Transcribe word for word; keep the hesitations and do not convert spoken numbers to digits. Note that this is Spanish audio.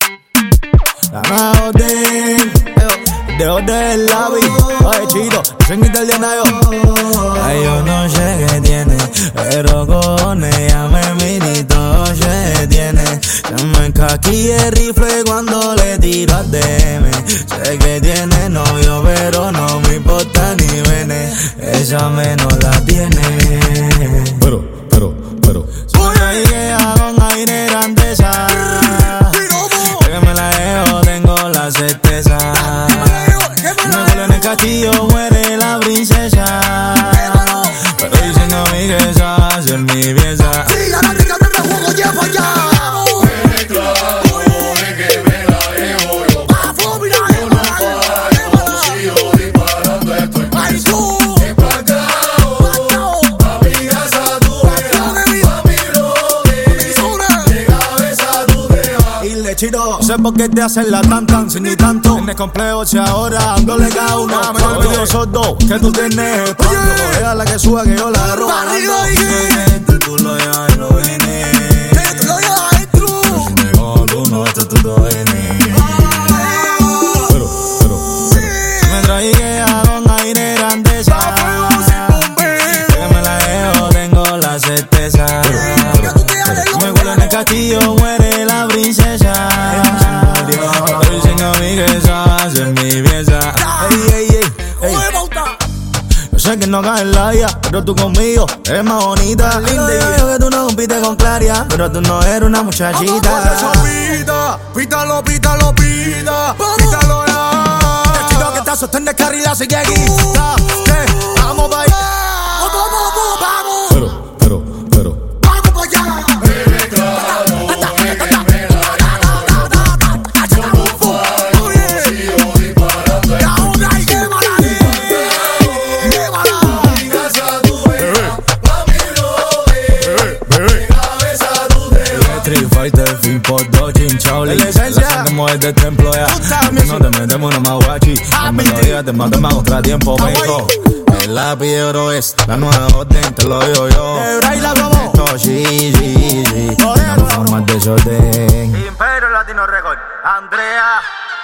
La nueva orden, de orden Lavi. Oye, chito, dicen italiana yo. Ay, yo no sé qué tiene, pero con ella me mini todo se tiene. Se me encaquilla el rifle cuando le tiro a D M. Sé que tiene novio, pero no me importa ni vene. Esa menos la tiene. Pero, pero, pero. Soy ahí que con aire grandeza. Que me la dejo, tengo la certeza. Me vuelvo en el castillo, muere la princesa. Pero dicen a mí que esa va a ser mi pieza. No sé por qué te hacen la tan tan sin ni tanto. En el complejo si ahora ando legal una me olvido sordo que tú tienes espanto. Déjala que suba que yo la agarro ganando. Tú lo llevas y lo vienes. Tú lo llevas y tú. Como tú no, esto tú lo vienes. Pero, pero, pero. Me traí que con aire grandeza. Que me la dejo, tengo la certeza. Me vuelvo en el castillo, muere la princesa. Dicen a mí que esa va a ser mi pieza. Ey, ey, ey, ey. Yo sé que no cae en la vida, pero tú conmigo eres más bonita. Linda y veo que tú no compites con Claria, pero tú no eres una muchachita. Pita, pítalo, pítalo, pita, pítalo ya. Te quiero que te asustes en el carril, así que quita. Vamos pa' allá. Pero, pero, pero. Vamos pa' allá. Fighter, fin por dos chinchables. La esencia que mueve del templo ya. No te metemos una maguachi. En melodía te mando más contratiempo, mijo. El lápiz de oro es la nueva orden, te lo digo yo. Esto sí, sí, sí. No más desorden. Imperio Latino Record, Andrea.